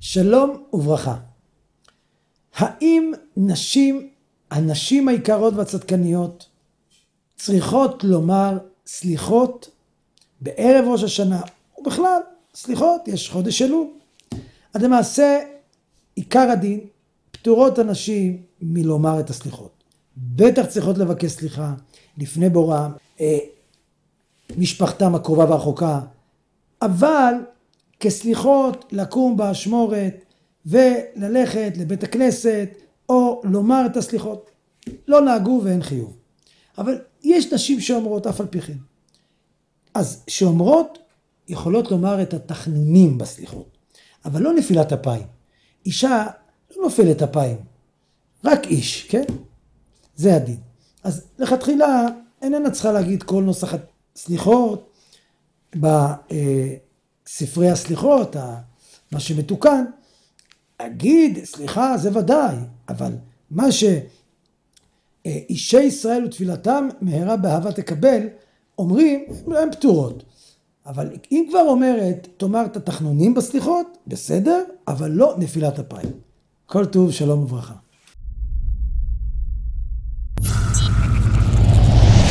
שלום וברכה. האם הנשים היקרות והצדקניות צריכות לומר סליחות בערב ראש השנה, ובכלל סליחות, יש חודש אלול? אז למעשה עיקר הדין, פטורות הנשים מלומר את הסליחות. בטח צריכות לבקש סליחה לפני בורם, משפחתם הקרובה והרחוקה, אבל כסליחות לקום באשמורת וללכת לבית הכנסת או לומר את הסליחות. לא נהגו ואין חיוב. אבל יש נשים שאומרות אף על פי כן. אז שאומרות יכולות לומר את התחנונים בסליחות, אבל לא נפילת אפיים. אישה לא נופלת אפיים, רק איש, כן? זה הדין. אז לכתחילה איננה צריכה להגיד כל נוסח הסליחות בספרי הסליחות, מה שמתוקן. אגיד סליחה זה ודאי, אבל מה שאישי ישראל ותפילתם מהרה באהבה תקבל, אומרים, הן פטורות. אבל אם כבר אומרת, תאמר את התחנונים בסליחות, בסדר, אבל לא נפילת אפיים. כל טוב, שלום וברכה.